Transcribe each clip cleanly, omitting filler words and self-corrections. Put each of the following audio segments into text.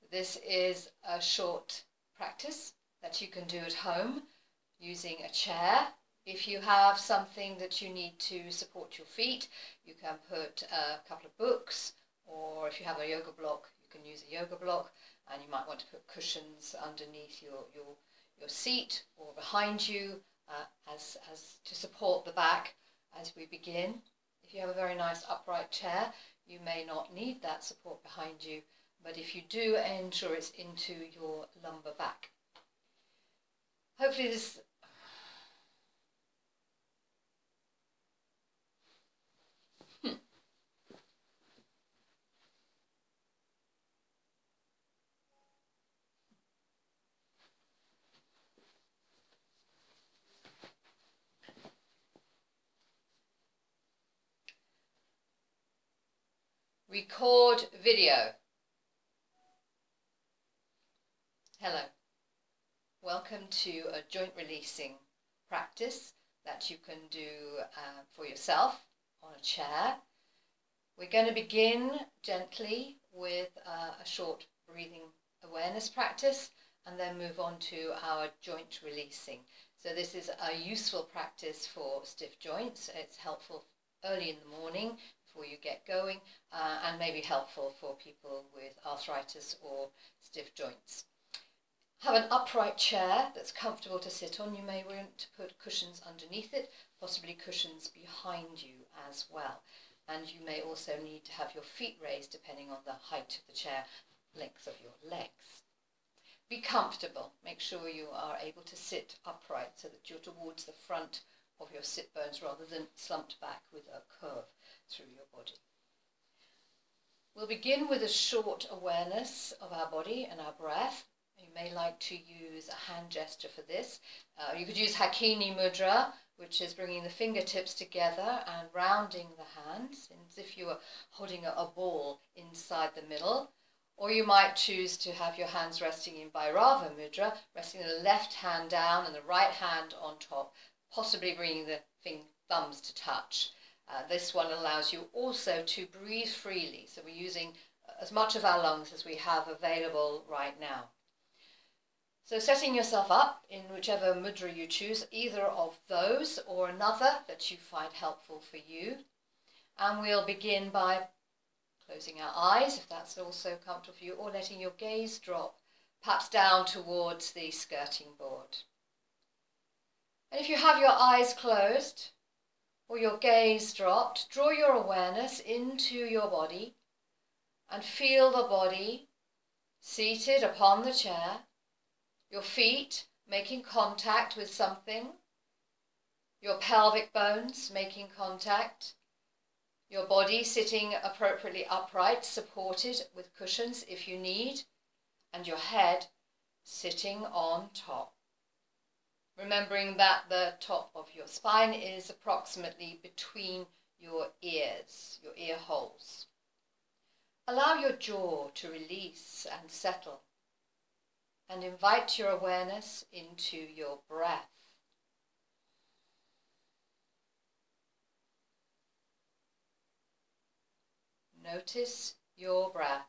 This is a short practice that you can do at home using a chair. If you have something that you need to support your feet, you can put a couple of books, or if you have a yoga block, you can use a yoga block, and you might want to put cushions underneath your seat or behind you as to support the back as we begin. If you have a very nice upright chair, you may not need that support behind you, but if you do, ensure it's into your lumbar back. Hopefully this record video. Hello. Welcome to a joint releasing practice that you can do for yourself on a chair. We're going to begin gently with a short breathing awareness practice and then move on to our joint releasing. So this is a useful practice for stiff joints. It's helpful early in the morning before you get going and maybe helpful for people with arthritis or stiff joints. Have an upright chair that's comfortable to sit on. You may want to put cushions underneath it, possibly cushions behind you as well. And you may also need to have your feet raised depending on the height of the chair, length of your legs. Be comfortable. Make sure you are able to sit upright so that you're towards the front of your sit bones rather than slumped back with a curve through your body. We'll begin with a short awareness of our body and our breath. You may like to use a hand gesture for this. You could use Hakini Mudra, which is bringing the fingertips together and rounding the hands as if you were holding a ball inside the middle. Or you might choose to have your hands resting in Bhairava Mudra, resting the left hand down and the right hand on top, possibly bringing the thumbs to touch. This one allows you also to breathe freely. So we're using as much of our lungs as we have available right now. So setting yourself up in whichever mudra you choose, either of those or another that you find helpful for you. And we'll begin by closing our eyes, if that's also comfortable for you, or letting your gaze drop, perhaps down towards the skirting board. And if you have your eyes closed or your gaze dropped, draw your awareness into your body and feel the body seated upon the chair, your feet making contact with something, your pelvic bones making contact, your body sitting appropriately upright, supported with cushions if you need, and your head sitting on top. Remembering that the top of your spine is approximately between your ears, your ear holes. Allow your jaw to release and settle, and invite your awareness into your breath. Notice your breath.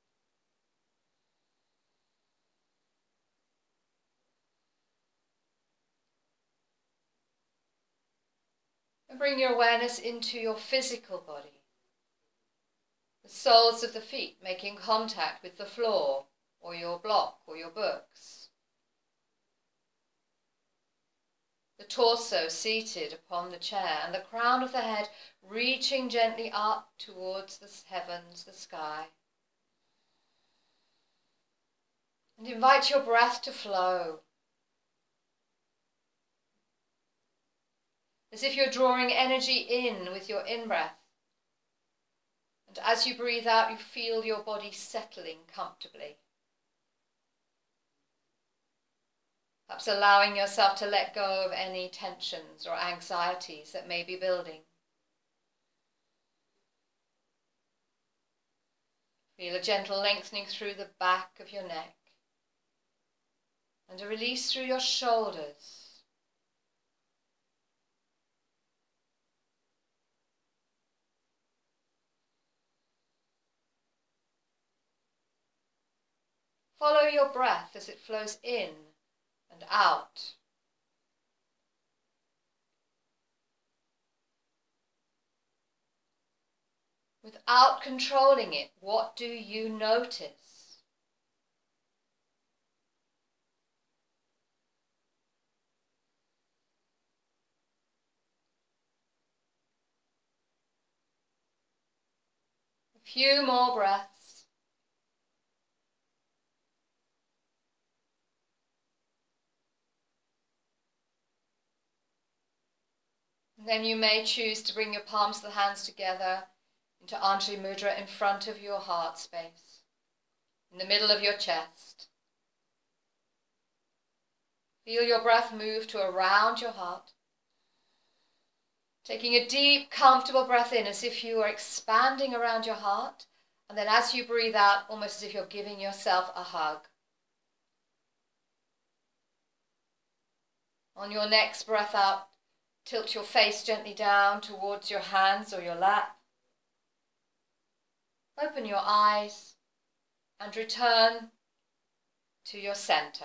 And bring your awareness into your physical body. The soles of the feet making contact with the floor, or your block, or your books. The torso seated upon the chair, and the crown of the head reaching gently up towards the heavens, the sky. And invite your breath to flow, as if you're drawing energy in with your in-breath. And as you breathe out, you feel your body settling comfortably. Perhaps allowing yourself to let go of any tensions or anxieties that may be building. Feel a gentle lengthening through the back of your neck and a release through your shoulders. Follow your breath as it flows in and out. Without controlling it, what do you notice? A few more breaths. And then you may choose to bring your palms of the hands together into Anjali Mudra in front of your heart space, in the middle of your chest. Feel your breath move to around your heart. Taking a deep, comfortable breath in as if you are expanding around your heart. And then as you breathe out, almost as if you're giving yourself a hug. On your next breath out, tilt your face gently down towards your hands or your lap. Open your eyes and return to your center.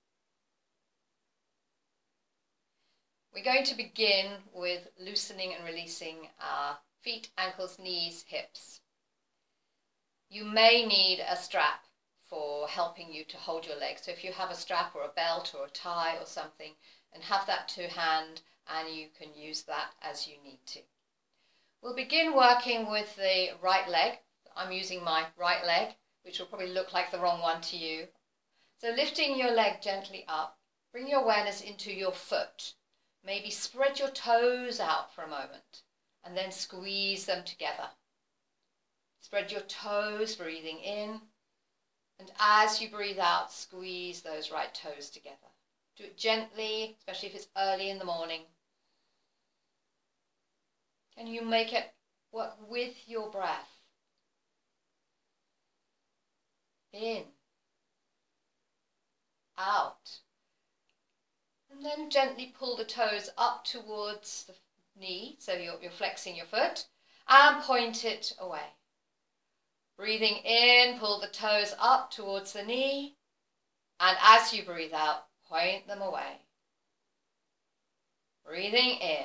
We're going to begin with loosening and releasing our feet, ankles, knees, hips. You may need a strap for helping you to hold your legs. So if you have a strap or a belt or a tie or something, and have that to hand, and you can use that as you need to. We'll begin working with the right leg. I'm using my right leg, which will probably look like the wrong one to you. So lifting your leg gently up, bring your awareness into your foot. Maybe spread your toes out for a moment and then squeeze them together. Spread your toes, breathing in, and as you breathe out, squeeze those right toes together. Do it gently, especially if it's early in the morning. And you make it work with your breath. In, out. And then gently pull the toes up towards the knee, so you're flexing your foot, and point it away. Breathing in, pull the toes up towards the knee, and as you breathe out, point them away. Breathing in.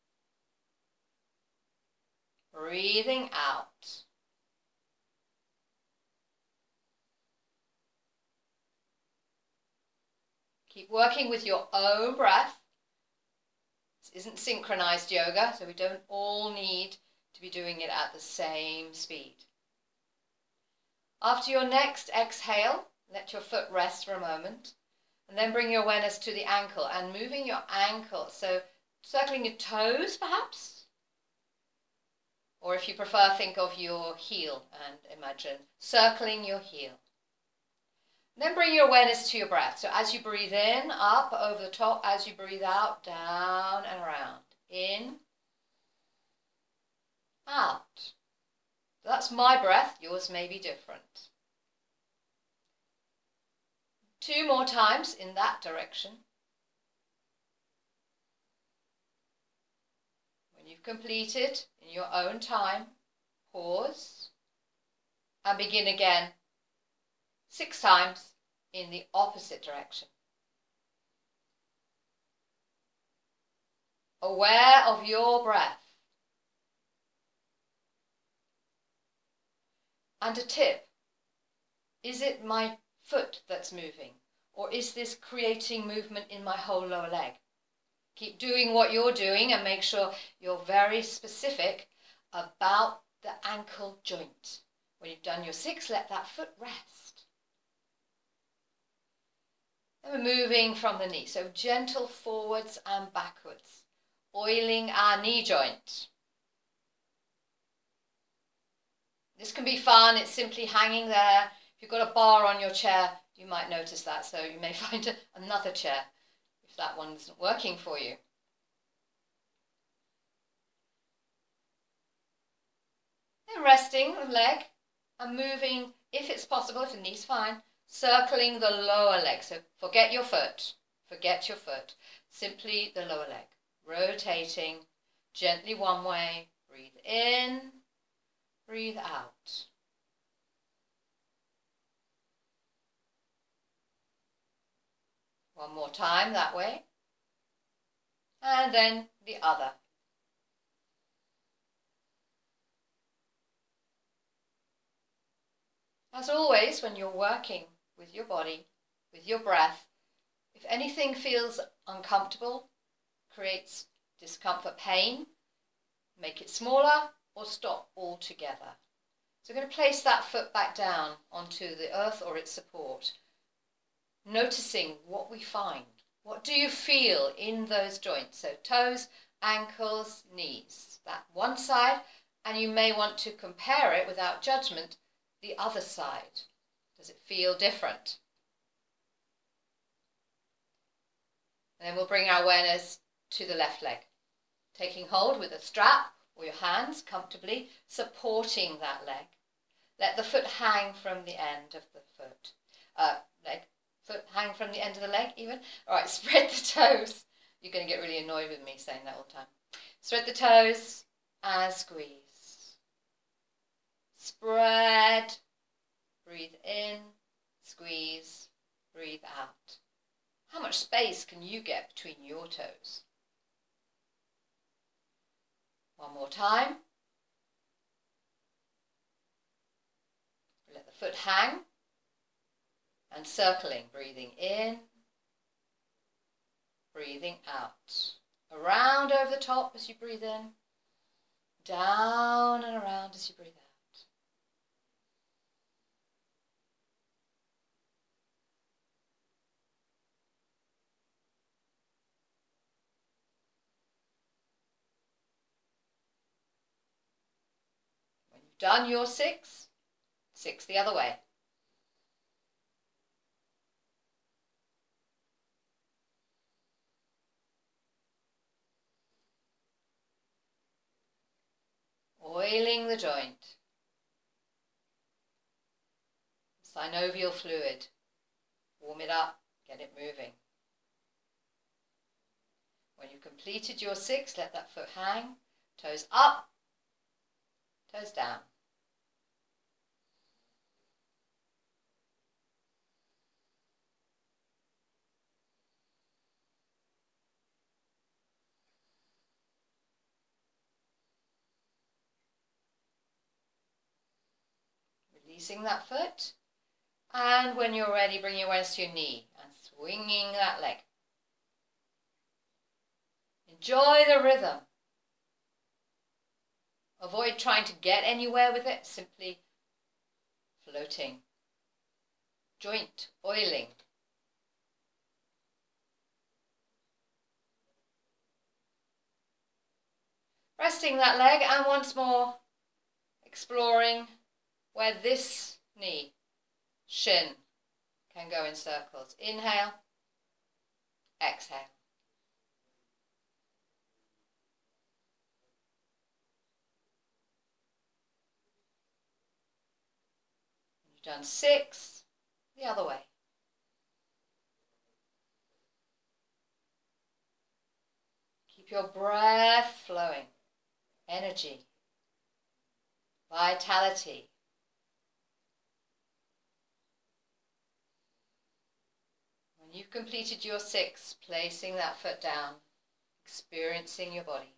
Breathing out. Keep working with your own breath. This isn't synchronized yoga, so we don't all need to be doing it at the same speed. After your next exhale, let your foot rest for a moment, and then bring your awareness to the ankle and moving your ankle, so circling your toes perhaps, or if you prefer, think of your heel and imagine circling your heel. Then bring your awareness to your breath. So as you breathe in, up, over the top. As you breathe out, down and around. In, out. So that's my breath. Yours may be different. 2 more times in that direction. When you've completed in your own time, pause and begin again. 6 times in the opposite direction. Aware of your breath. And a tip, is it my foot that's moving, or is this creating movement in my whole lower leg? Keep doing what you're doing and make sure you're very specific about the ankle joint. When you've done your 6, let that foot rest. Then we're moving from the knee, so gentle forwards and backwards, oiling our knee joint. This can be fun, it's simply hanging there. If you've got a bar on your chair, you might notice that, so you may find another chair if that one isn't working for you. Then resting the leg and moving, if it's possible, if the knee's fine, circling the lower leg. So forget your foot, simply the lower leg. Rotating gently one way, breathe in, breathe out. One more time that way. And then the other. As always, when you're working with your body, with your breath, if anything feels uncomfortable, creates discomfort, pain, make it smaller or stop altogether. So we're going to place that foot back down onto the earth or its support, noticing what we find. What do you feel in those joints? So toes, ankles, knees. That one side, and you may want to compare it without judgment, the other side. Does it feel different? And then we'll bring our awareness to the left leg, taking hold with a strap or your hands comfortably, supporting that leg. Let the foot hang from the end of the foot. Foot hang from the end of the leg even. All right, spread the toes. You're going to get really annoyed with me saying that all the time. Spread the toes and squeeze. Spread. Breathe in, squeeze, breathe out. How much space can you get between your toes? One more time. Let the foot hang and circling, breathing in, breathing out. Around over the top as you breathe in, down and around as you breathe out. When you've done your six the other way. Oiling the joint. Synovial fluid. Warm it up, get it moving. When you've completed your six, let that foot hang. Toes up, toes down. Releasing that foot. And when you're ready, bring your awareness to your knee and swinging that leg. Enjoy the rhythm. Avoid trying to get anywhere with it, simply floating. Joint oiling. Resting that leg and once more exploring where this knee, shin, can go in circles. Inhale, exhale. You've done six, the other way. Keep your breath flowing. Energy, vitality. When you've completed your six, placing that foot down, experiencing your body.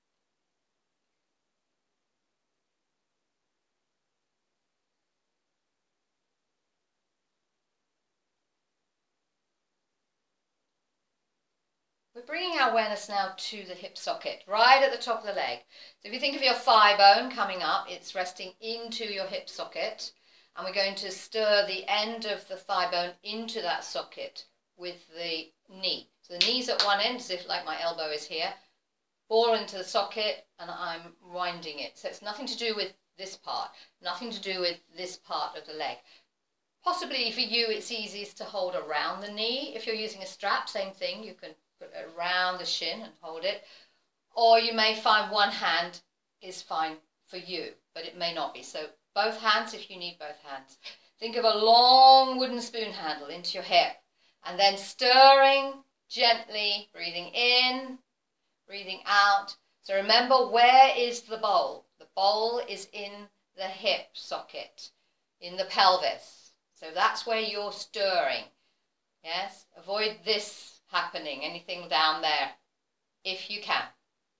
We're bringing our awareness now to the hip socket, right at the top of the leg. So if you think of your thigh bone coming up, it's resting into your hip socket. And we're going to stir the end of the thigh bone into that socket with the knee. So the knee's at one end, as if like my elbow is here. Ball into the socket, and I'm winding it. So it's nothing to do with this part, nothing to do with this part of the leg. Possibly for you, it's easiest to hold around the knee. If you're using a strap, same thing, you can put it around the shin and hold it. Or you may find one hand is fine for you, but it may not be. So both hands if you need both hands. Think of a long wooden spoon handle into your hip, and then stirring gently, breathing in, breathing out. So remember, where is the bowl? The bowl is in the hip socket, in the pelvis. So that's where you're stirring. Yes, avoid this happening, anything down there, if you can.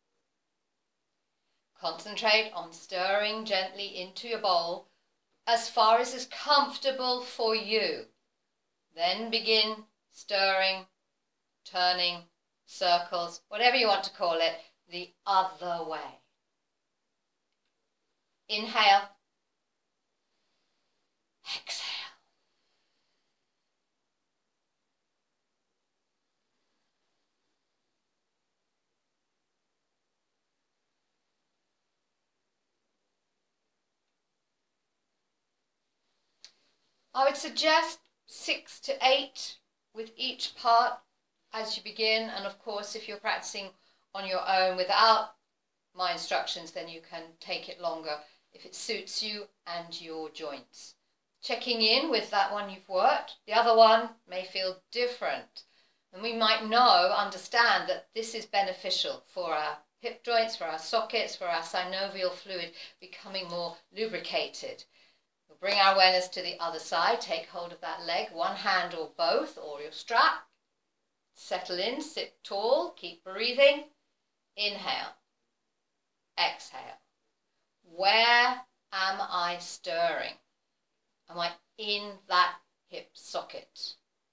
Concentrate on stirring gently into your bowl as far as is comfortable for you. Then begin stirring, turning, circles, whatever you want to call it, the other way. Inhale, exhale. I would suggest 6 to 8 with each part as you begin, and of course if you're practicing on your own without my instructions, then you can take it longer if it suits you and your joints. Checking in with that one you've worked, the other one may feel different, and we might understand that this is beneficial for our hip joints, for our sockets, for our synovial fluid becoming more lubricated. We'll bring our awareness to the other side, take hold of that leg, one hand or both, or your strap. Settle in, sit tall, keep breathing. Inhale, exhale. Where am I stirring? Am I in that hip socket?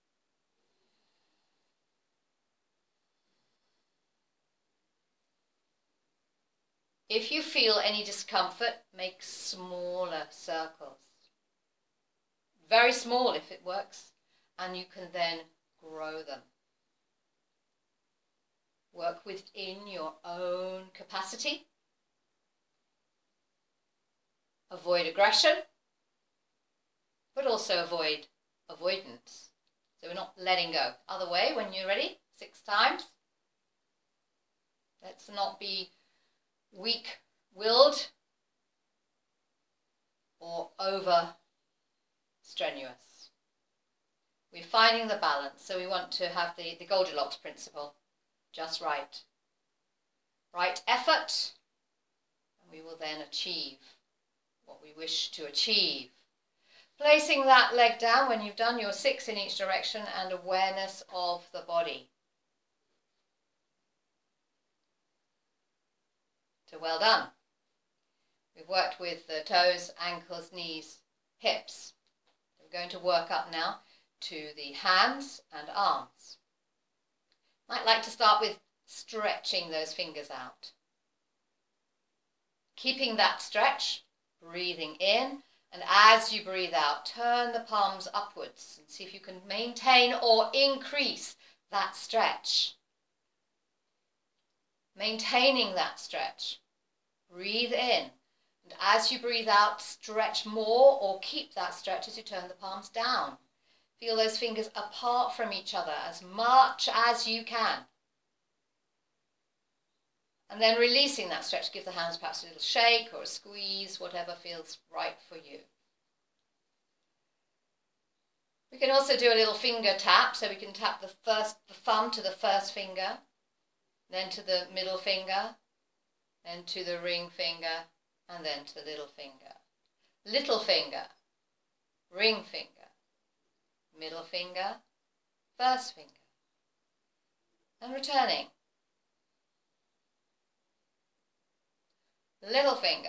If you feel any discomfort, make smaller circles. Very small if it works, and you can then grow them. Work within your own capacity. Avoid aggression, but also avoid avoidance. So we're not letting go. Other way, when you're ready, 6 times. Let's not be weak-willed or over strenuous. We're finding the balance, so we want to have the Goldilocks principle, just right. Right effort, and we will then achieve what we wish to achieve. Placing that leg down when you've done your 6 in each direction and awareness of the body. So well done. We've worked with the toes, ankles, knees, hips. We're going to work up now to the hands and arms. Might like to start with stretching those fingers out. Keeping that stretch, breathing in, and as you breathe out, turn the palms upwards and see if you can maintain or increase that stretch. Maintaining that stretch. Breathe in, and as you breathe out, stretch more or keep that stretch as you turn the palms down. Feel those fingers apart from each other as much as you can. And then releasing that stretch, give the hands perhaps a little shake or a squeeze, whatever feels right for you. We can also do a little finger tap, so we can tap the thumb to the first finger, then to the middle finger, then to the ring finger, and then to the little finger. Little finger, ring finger, middle finger, first finger. And returning. Little finger.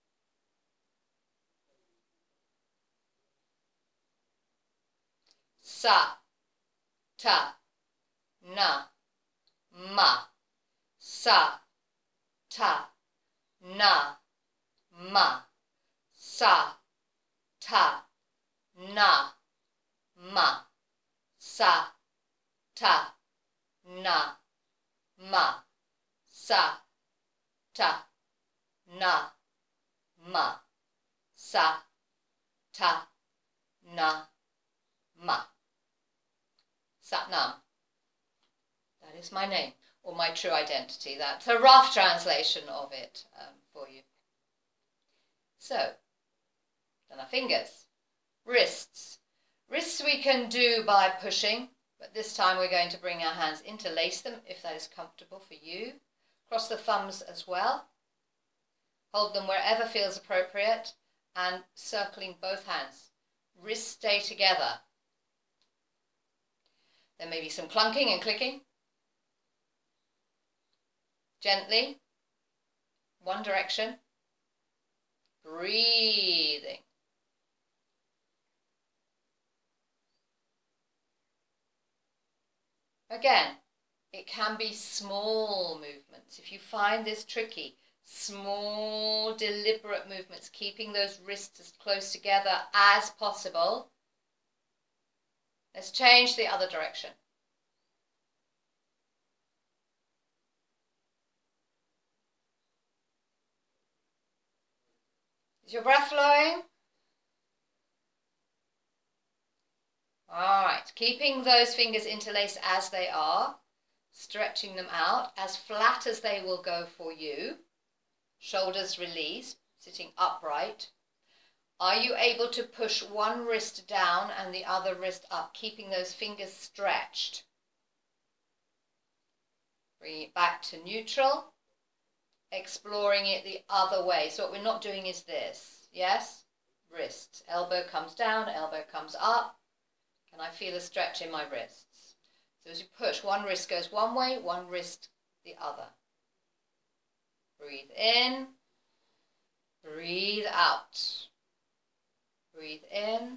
Sa, ta, na, ma. Sa, ta, na, ma. Sa, ta, na, ma. Sa, ta, na, ma. Sa, ta, na, ma. Sa, ta, na, ma. Satnam. That is my name, or my true identity. That's a rough translation of it for you. So, then our fingers. Wrists. Wrists we can do by pushing, but this time we're going to bring our hands, interlace them if that is comfortable for you. Cross the thumbs as well. Hold them wherever feels appropriate and circling both hands. Wrists stay together. There may be some clunking and clicking. Gently, one direction, breathing. Again, it can be small movements. If you find this tricky, small, deliberate movements, keeping those wrists as close together as possible. Let's change the other direction. Is your breath flowing? All right, keeping those fingers interlaced as they are, stretching them out as flat as they will go for you. Shoulders release, sitting upright. Are you able to push one wrist down and the other wrist up, keeping those fingers stretched? Bring it back to neutral, exploring it the other way. So what we're not doing is this, yes? Wrists, elbow comes down, elbow comes up. Can I feel a stretch in my wrists? So as you push, one wrist goes one way, one wrist the other. Breathe in, breathe out. Breathe in,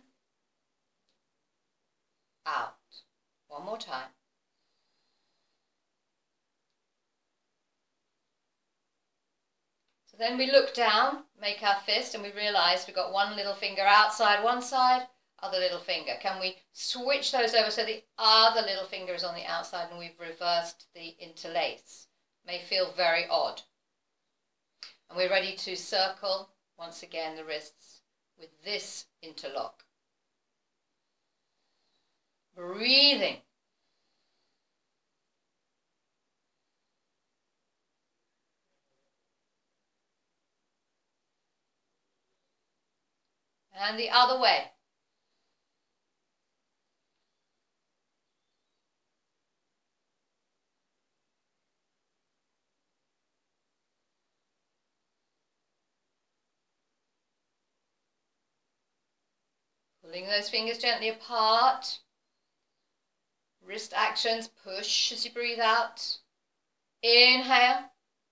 out. One more time. So then we look down, make our fist, and we realize we've got one little finger outside one side, other little finger. Can we switch those over so the other little finger is on the outside and we've reversed the interlace? May feel very odd. And we're ready to circle, once again, the wrists with this interlock. Breathing. And the other way. Pulling those fingers gently apart. Wrist actions, push as you breathe out. Inhale.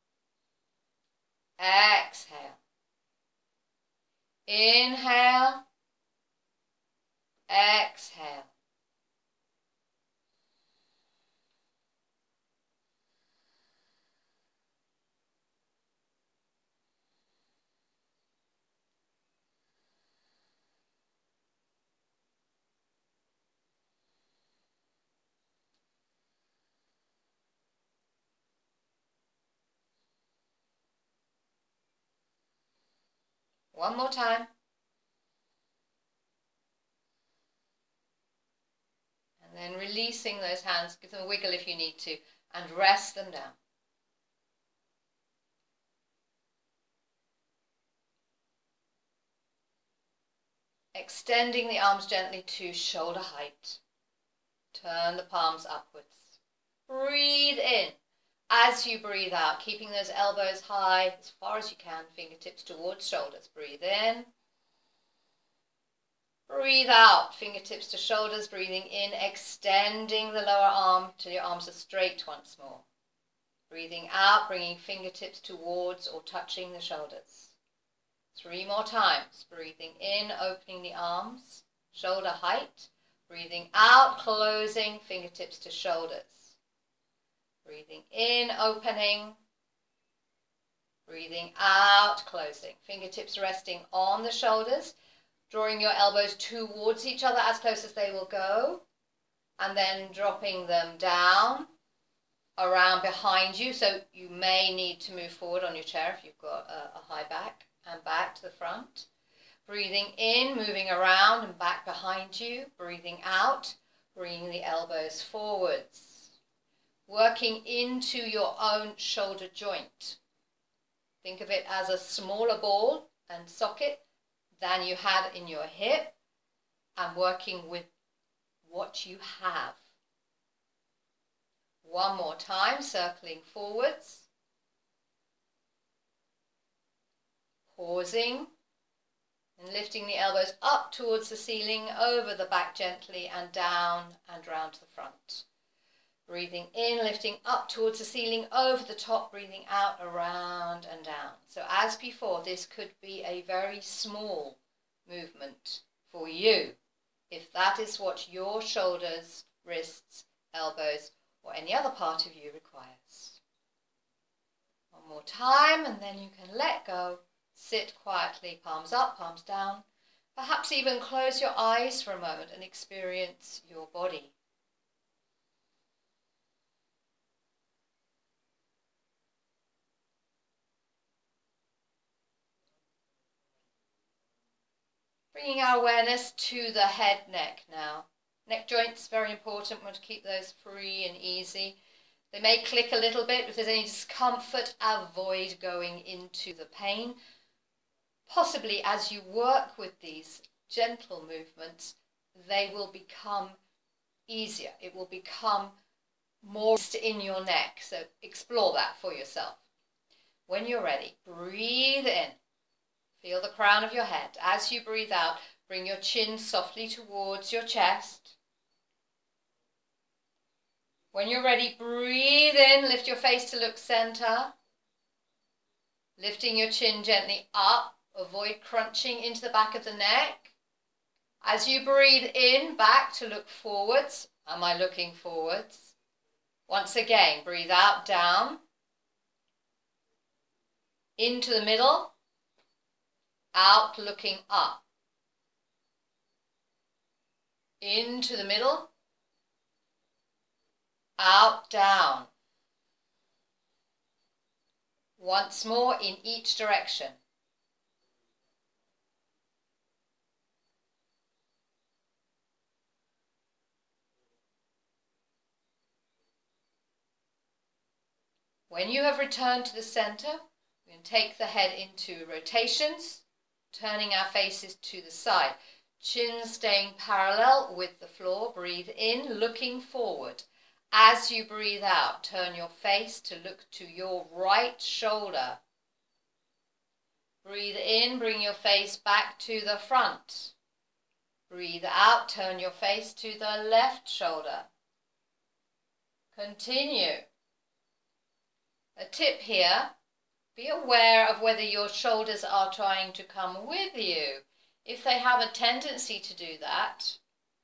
Exhale. Inhale. Exhale. One more time. And then releasing those hands, give them a wiggle if you need to, and rest them down. Extending the arms gently to shoulder height. Turn the palms upwards. Breathe in. As you breathe out, keeping those elbows high as far as you can, fingertips towards shoulders. Breathe in. Breathe out, fingertips to shoulders, breathing in, extending the lower arm till your arms are straight once more. Breathing out, bringing fingertips towards or touching the shoulders. 3 more times. Breathing in, opening the arms, shoulder height. Breathing out, closing, fingertips to shoulders. Breathing in, opening. Breathing out, closing. Fingertips resting on the shoulders. Drawing your elbows towards each other as close as they will go. And then dropping them down, around behind you. So you may need to move forward on your chair if you've got a high back. And back to the front. Breathing in, moving around and back behind you. Breathing out, bringing the elbows forwards. Working into your own shoulder joint. Think of it as a smaller ball and socket than you had in your hip, and working with what you have. One more time, circling forwards. Pausing, And lifting the elbows up towards the ceiling, over the back gently, and down and round to the front. Breathing in, lifting up towards the ceiling, over the top, breathing out, around and down. So as before, this could be a very small movement for you, if that is what your shoulders, wrists, elbows, or any other part of you requires. One more time, and then you can let go. Sit quietly, palms up, palms down. Perhaps even close your eyes for a moment and experience your body. Bringing our awareness to the head, neck now. Neck joints, very important. We want to keep those free and easy. They may click a little bit. If there's any discomfort, avoid going into the pain. Possibly as you work with these gentle movements, they will become easier. It will become more in your neck. So explore that for yourself. When you're ready, breathe in. Feel the crown of your head. As you breathe out, bring your chin softly towards your chest. When you're ready, breathe in. Lift your face to look center. Lifting your chin gently up. Avoid crunching into the back of the neck. As you breathe in, back to look forwards. Am I looking forwards? Once again, breathe out, down. Into the middle. Out, looking up. Into the middle. Out, down. Once more in each direction. When you have returned to the center, we can take the head into rotations, turning our faces to the side. Chin staying parallel with the floor. Breathe in, looking forward. As you breathe out, turn your face to look to your right shoulder. Breathe in, bring your face back to the front. Breathe out, turn your face to the left shoulder. Continue. A tip here, be aware of whether your shoulders are trying to come with you. If they have a tendency to do that,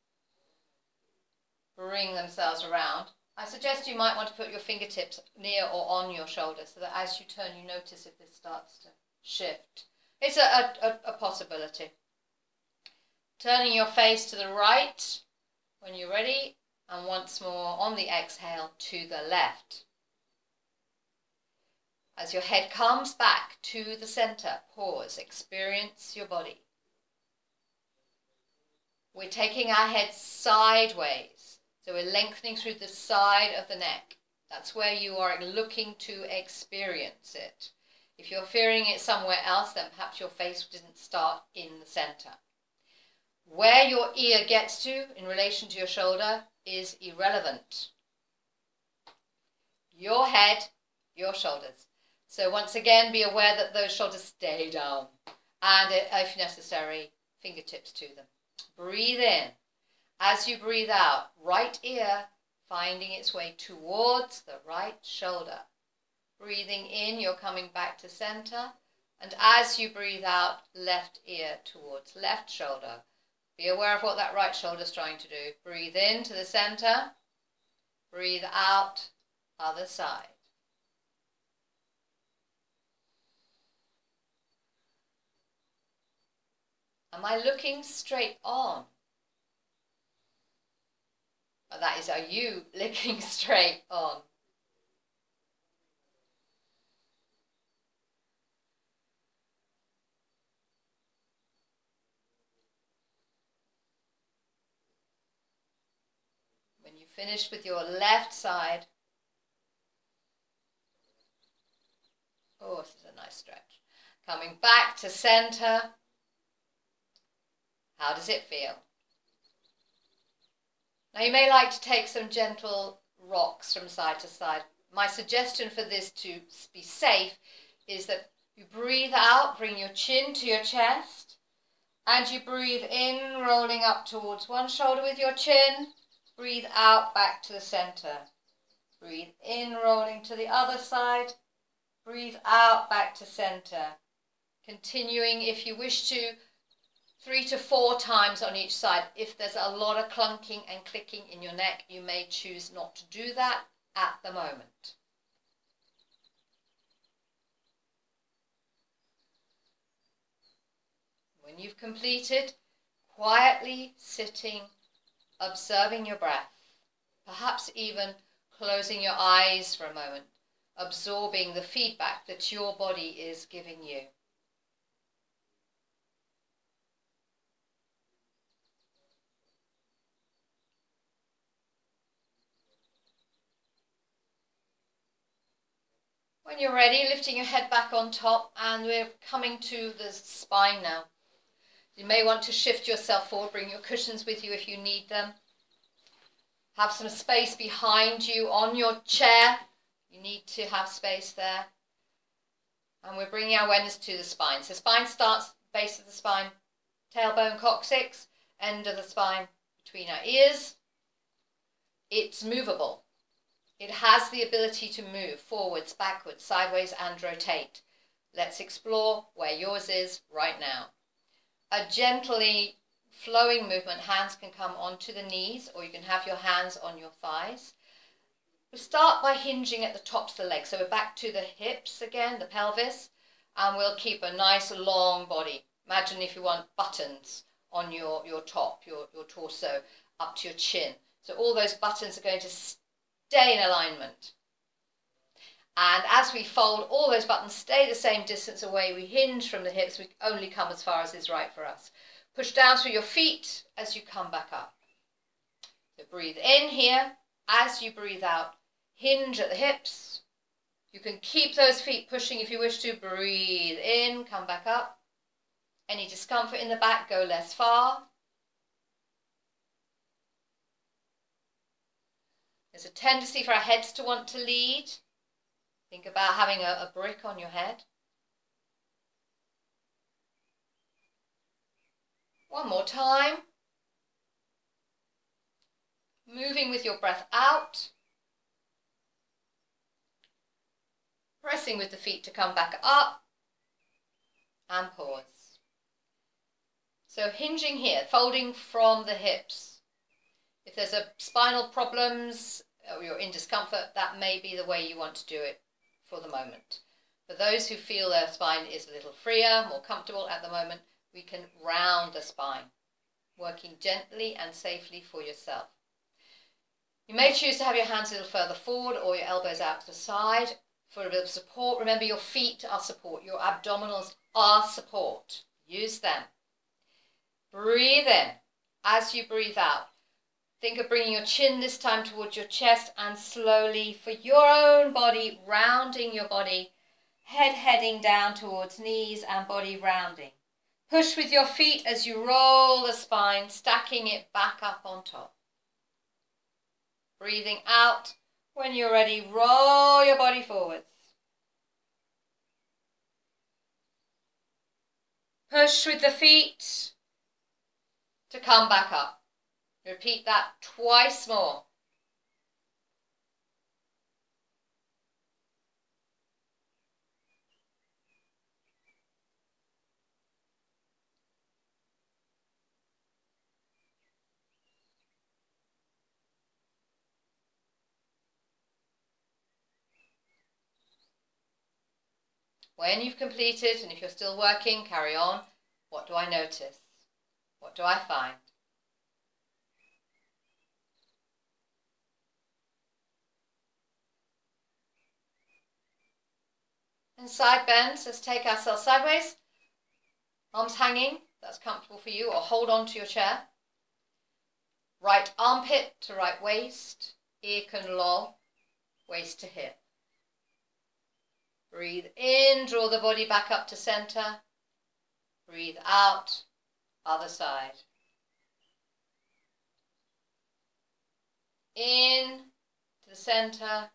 bring themselves around. I suggest you might want to put your fingertips near or on your shoulder so that as you turn you notice if this starts to shift. It's a possibility. Turning your face to the right when you're ready, and once more on the exhale to the left. As your head comes back to the center, pause, experience your body. We're taking our head sideways, so we're lengthening through the side of the neck. That's where you are looking to experience it. If you're fearing it somewhere else, then perhaps your face didn't start in the center. Where your ear gets to in relation to your shoulder is irrelevant. Your head, your shoulders. So once again, be aware that those shoulders stay down. And if necessary, fingertips to them. Breathe in. As you breathe out, right ear finding its way towards the right shoulder. Breathing in, you're coming back to center. And as you breathe out, left ear towards left shoulder. Be aware of what that right shoulder is trying to do. Breathe in to the center. Breathe out, other side. Am I looking straight on? Well, that is, are you looking straight on? When you finish with your left side, oh, this is a nice stretch. Coming back to center. How does it feel? Now you may like to take some gentle rocks from side to side. My suggestion for this to be safe is that you breathe out, bring your chin to your chest, And you breathe in, rolling up towards one shoulder with your chin. Breathe out, back to the center. Breathe in, rolling to the other side. Breathe out, back to center. Continuing, if you wish to, 3 to 4 times on each side. If there's a lot of clunking and clicking in your neck, you may choose not to do that at the moment. When you've completed, quietly sitting, observing your breath, perhaps even closing your eyes for a moment, absorbing the feedback that your body is giving you. When you're ready, lifting your head back on top, and we're coming to the spine now. You may want to shift yourself forward, bring your cushions with you if you need them. Have some space behind you on your chair. You need to have space there. And we're bringing our awareness to the spine. So spine starts, base of the spine, tailbone, coccyx, end of the spine between our ears. It's movable. It has the ability to move forwards, backwards, sideways, and rotate. Let's explore where yours is right now. A gently flowing movement, hands can come onto the knees, or you can have your hands on your thighs. We'll start by hinging at the tops of the legs. So we're back to the hips again, the pelvis, and we'll keep a nice long body. Imagine if you want buttons on your top, your torso, up to your chin. So all those buttons are going to stay in alignment. And as we fold, all those buttons stay the same distance away. We hinge from the hips. We only come as far as is right for us. Push down through your feet as you come back up. So breathe in here. As you breathe out, hinge at the hips. You can keep those feet pushing if you wish to. Breathe in, come back up. Any discomfort in the back, go less far. There's a tendency for our heads to want to lead. Think about having a brick on your head. One more time. Moving with your breath out. Pressing with the feet to come back up. And pause. So hinging here, folding from the hips. If there's a spinal problems or you're in discomfort, that may be the way you want to do it for the moment. For those who feel their spine is a little freer, more comfortable at the moment, we can round the spine, working gently and safely for yourself. You may choose to have your hands a little further forward or your elbows out to the side for a bit of support. Remember, your feet are support, your abdominals are support. Use them. Breathe in. As you breathe out, think of bringing your chin this time towards your chest and slowly, for your own body, rounding your body, head heading down towards knees and body rounding. Push with your feet as you roll the spine, stacking it back up on top. Breathing out. When you're ready, roll your body forwards. Push with the feet to come back up. Repeat that twice more. When you've completed, and if you're still working, carry on. What do I notice? What do I find? And side bends, let's take ourselves sideways. Arms hanging, that's comfortable for you, or hold on to your chair. Right armpit to right waist, ear can loll, waist to hip. Breathe in, draw the body back up to center. Breathe out, other side. In to the center,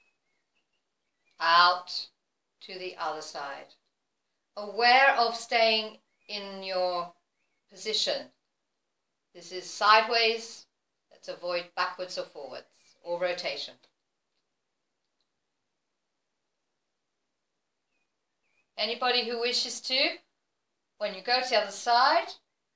out to the other side. Aware of staying in your position. This is sideways. Let's avoid backwards or forwards or rotation. Anybody who wishes to, when you go to the other side,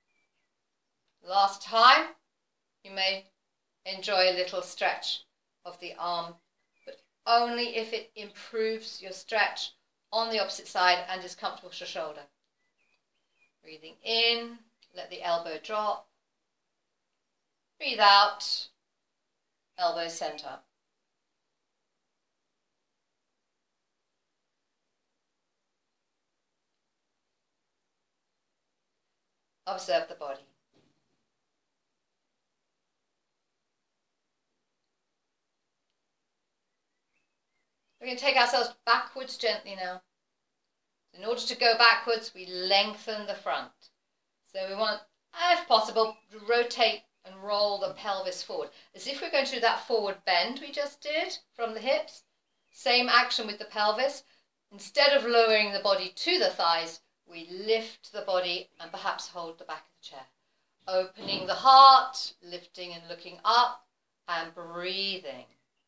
last time, you may enjoy a little stretch of the arm, but only if it improves your stretch on the opposite side and is comfortable with your shoulder. Breathing in, let the elbow drop. Breathe out, elbow center. Observe the body. We're going to take ourselves backwards gently now. In order to go backwards, we lengthen the front. So we want, if possible, to rotate and roll the pelvis forward, as if we're going to do that forward bend we just did from the hips. Same action with the pelvis. Instead of lowering the body to the thighs, we lift the body and perhaps hold the back of the chair. Opening the heart, lifting and looking up, and breathing.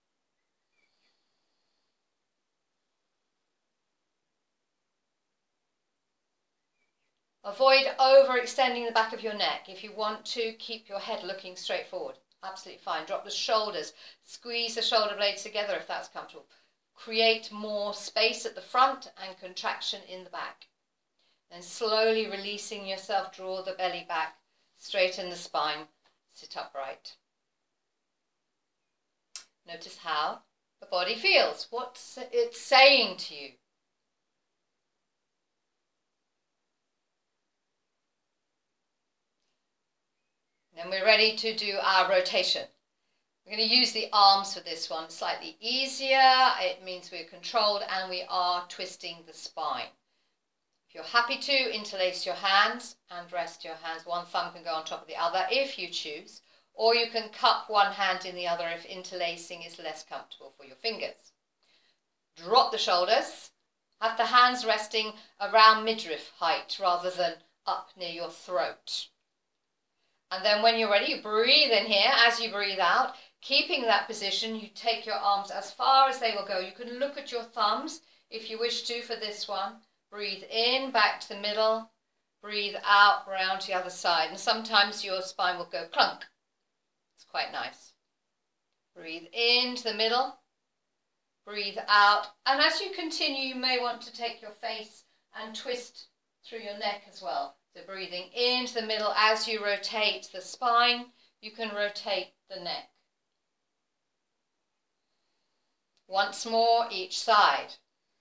Avoid overextending the back of your neck. If you want to, keep your head looking straight forward. Absolutely fine. Drop the shoulders. Squeeze the shoulder blades together if that's comfortable. Create more space at the front and contraction in the back. Then slowly releasing yourself, draw the belly back, straighten the spine, sit upright. Notice how the body feels, what it's saying to you. Then we're ready to do our rotation. We're going to use the arms for this one, slightly easier. It means we're controlled and we are twisting the spine. If you're happy to, interlace your hands and rest your hands. One thumb can go on top of the other if you choose, or you can cup one hand in the other if interlacing is less comfortable for your fingers. Drop the shoulders. Have the hands resting around midriff height rather than up near your throat. And then when you're ready, you breathe in here. As you breathe out, keeping that position, you take your arms as far as they will go. You can look at your thumbs if you wish to for this one. Breathe in, back to the middle. Breathe out, round to the other side. And sometimes your spine will go clunk. It's quite nice. Breathe into the middle. Breathe out. And as you continue, you may want to take your face and twist through your neck as well. So breathing into the middle as you rotate the spine, you can rotate the neck. Once more, each side.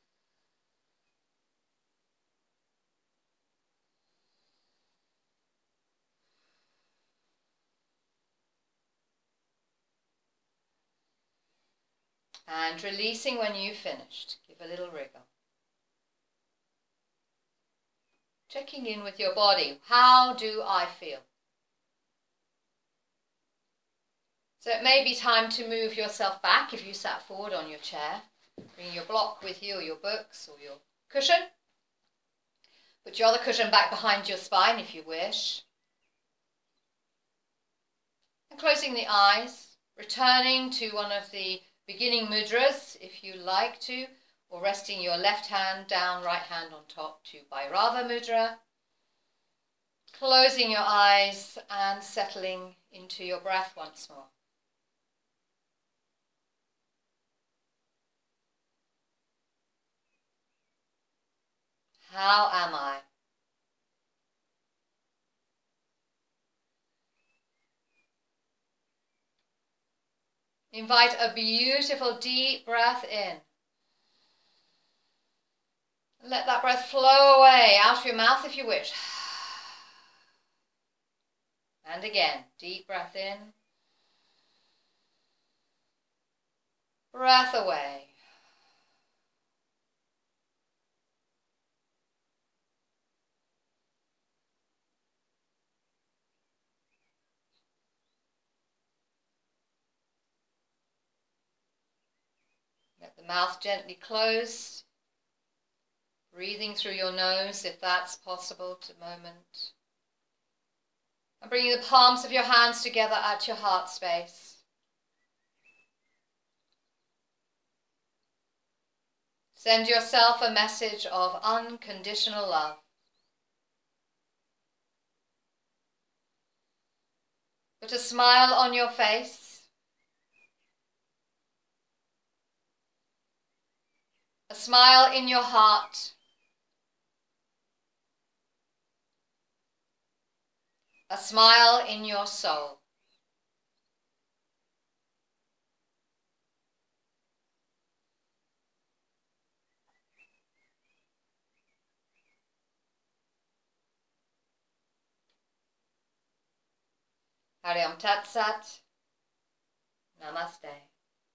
And releasing when you've finished. Give a little wriggle. Checking in with your body. How do I feel? So it may be time to move yourself back if you sat forward on your chair. Bring your block with you, or your books, or your cushion. Put your other cushion back behind your spine if you wish. And closing the eyes, returning to one of the beginning mudras if you like to, or resting your left hand down, right hand on top to Bhairava Mudra. Closing your eyes and settling into your breath once more. How am I? Invite a beautiful deep breath in. Let that breath flow away out of your mouth if you wish. And again, deep breath in. Breath away. Let the mouth gently close. Breathing through your nose if that's possible at the moment. And bringing the palms of your hands together at your heart space. Send yourself a message of unconditional love. Put a smile on your face. A smile in your heart. A smile in your soul. Hari Om Tat Sat. Namaste.